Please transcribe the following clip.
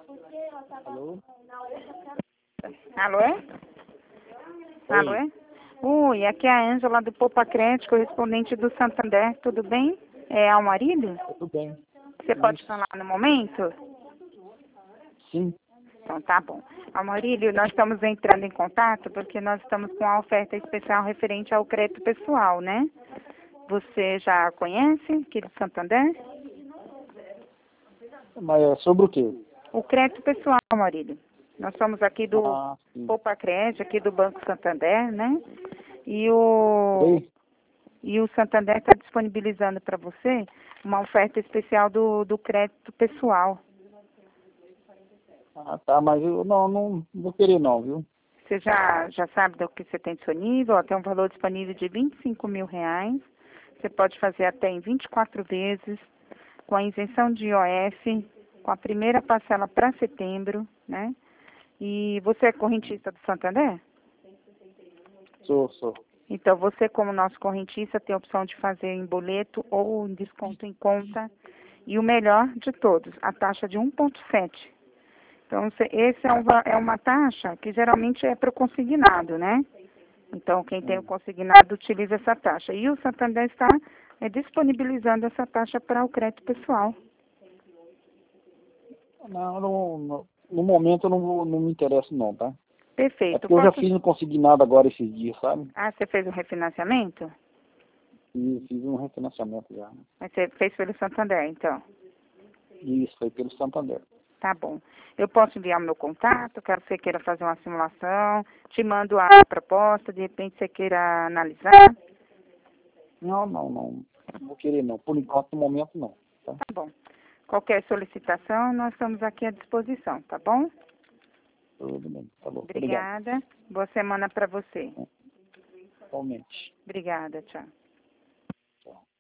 Alô? Alô, é? Alô, é? Oi, aqui é a Ângela do Poupa Crédito, correspondente do Santander, tudo bem? É Almarílio? Tudo bem. Você pode falar no momento? Sim. Então tá bom. Almarílio, nós estamos entrando em contato porque nós estamos com uma oferta especial referente ao crédito pessoal, né? Você já conhece aqui do Santander? Mas é sobre o quê? O crédito pessoal, Almarílio. Nós somos aqui do Sim. Poupa Crédito, aqui do Banco Santander, né? E o Oi? E o Santander está disponibilizando para você uma oferta especial do crédito pessoal. Ah, tá, mas eu não vou querer não, viu? Você já sabe do que você tem disponível? Ó, tem um valor disponível de R$ 25.000. Você pode fazer até em 24 vezes, com a isenção de IOF, com a primeira parcela para setembro, né? E você é correntista do Santander? Sou. Então, você, como nosso correntista, tem a opção de fazer em boleto ou em desconto em conta. E o melhor de todos, a taxa de 1,7. Então, esse é uma taxa que geralmente é para o consignado, né? Então, quem tem o consignado utiliza essa taxa. E o Santander está disponibilizando essa taxa para o crédito pessoal. No momento eu não me interesso não, tá? É Perfeito. porque eu já fiz um consignado agora esses dias, sabe? Ah, você fez um refinanciamento? E fiz um refinanciamento já. Mas você fez pelo Santander, então? Isso, foi pelo Santander. Tá bom. Eu posso enviar o meu contato, caso você queira fazer uma simulação, te mando a proposta, de repente você queira analisar. Não vou querer não. Por enquanto, no momento, não. Tá? Tá bom. Qualquer solicitação, nós estamos aqui à disposição, tá bom? Tudo bem, tá bom. Obrigado. Obrigada. Boa semana para você. Igualmente. Obrigada, tchau. Tchau.